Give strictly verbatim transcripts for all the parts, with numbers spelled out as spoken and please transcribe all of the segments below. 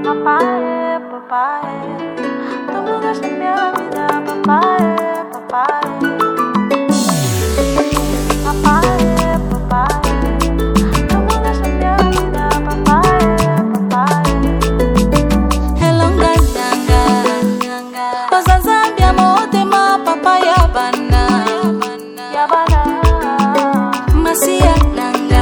Papai, papai, tu mudaste minha vida, papai, papai. Papai, papai, tu mudaste minha vida, papai, papai. Hello nganga, bazazambia motema papai yabana, Yabana, masia nanga.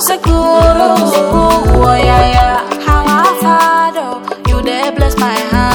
Seguro, oh yeah yeah. How I follow you, they bless my heart.